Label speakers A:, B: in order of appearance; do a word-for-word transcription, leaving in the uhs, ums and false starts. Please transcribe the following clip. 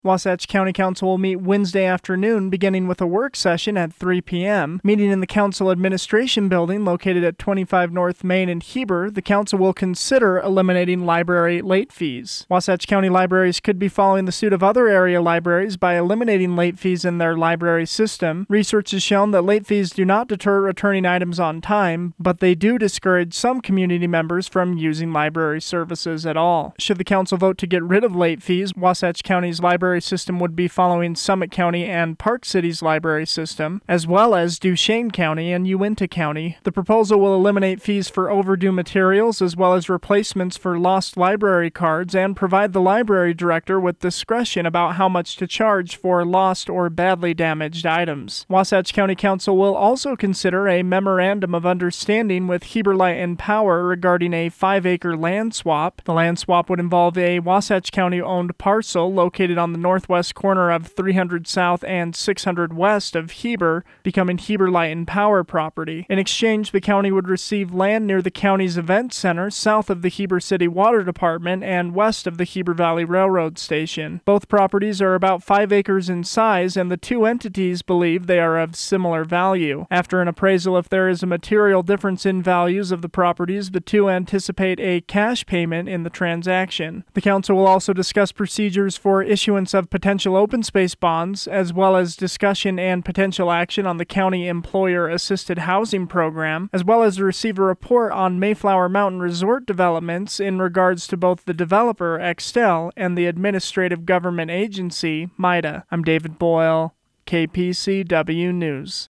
A: Wasatch County Council will meet Wednesday afternoon, beginning with a work session at three p.m. Meeting in the Council Administration Building located at twenty-five North Main in Heber, the Council will consider eliminating library late fees. Wasatch County libraries could be following the suit of other area libraries by eliminating late fees in their library system. Research has shown that late fees do not deter returning items on time, but they do discourage some community members from using library services at all. Should the Council vote to get rid of late fees, Wasatch County's library system would be following Summit County and Park City's library system, as well as Duchesne County and Uinta County. The proposal will eliminate fees for overdue materials as well as replacements for lost library cards and provide the library director with discretion about how much to charge for lost or badly damaged items. Wasatch County Council will also consider a memorandum of understanding with Heber Light and Power regarding a five-acre land swap. The land swap would involve a Wasatch County-owned parcel located on the northwest corner of three hundred South and six hundred West of Heber, becoming Heber Light and Power property. In exchange, the county would receive land near the county's event center, south of the Heber City Water Department and west of the Heber Valley Railroad Station. Both properties are about five acres in size, and the two entities believe they are of similar value. After an appraisal, if there is a material difference in values of the properties, the two anticipate a cash payment in the transaction. The council will also discuss procedures for issuance of potential open space bonds, as well as discussion and potential action on the county employer assisted housing program, as well as receive a report on Mayflower Mountain Resort developments in regards to both the developer, Extel, and the administrative government agency, MIDA. I'm David Boyle, K P C W News.